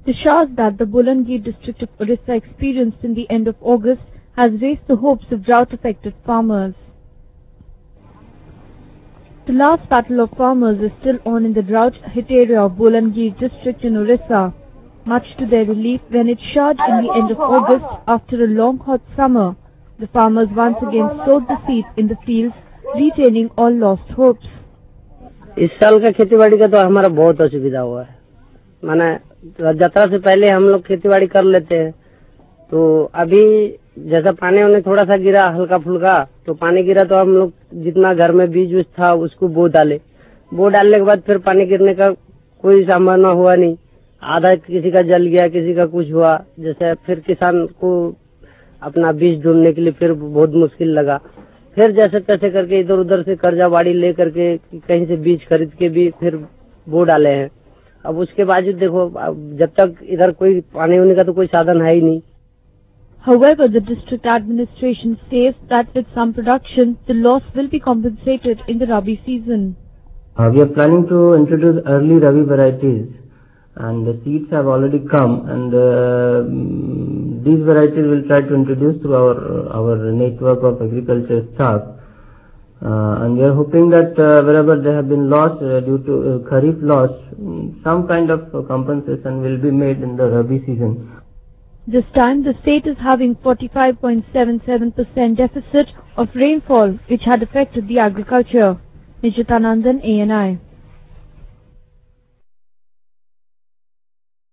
The showers that the Bolangir district of Orissa experienced in the end of August has raised the hopes of drought-affected farmers. The last battle of farmers is still on in the drought-hit area of Bolangir district in Orissa, much to their relief when it showered in the end of August after a long hot summer. The farmers once again sowed the seeds in the fields, retaining all lost hopes. इस साल का खेतीबाड़ी का तो हमारा बहुत असुविधा हुआ है। माने यात्रा से पहले हम लोग खेतीबाड़ी कर लेते हैं, तो अभी जैसा पानी उन्हें थोड़ा सा गिरा हल्का फुल्का, तो पानी गिरा तो हम लोग जितना घर में बीज था उसको बो डालने के बाद फिर पानी गिरने का कोई संभावना हुआ नहीं। आधा किसी का जल गया, किसी का कुछ हुआ, जैसे फिर किसान को अपना बीज ढूंढने के लिए फिर बहुत मुश्किल लगा। फिर जैसे तैसे करके इधर उधर से कर्जा बाड़ी ले करके कहीं से बीज खरीद के भी फिर बो डाले हैं। अब उसके बावजूद देखो, जब तक इधर कोई पानी होने का तो कोई साधन है ही नहीं। However, the district administration says that with some production, the loss will be compensated in the Rabi season. We are planning to introduce early Rabi varieties, and the seeds have already come, and these varieties will try to introduce through our network of agriculture staff. And we are hoping that wherever there have been loss due to Kharif loss, some kind of compensation will be made in the Rabi season. This time, the state is having 45.77% deficit of rainfall, which had affected the agriculture. Nijitanandan, ANI.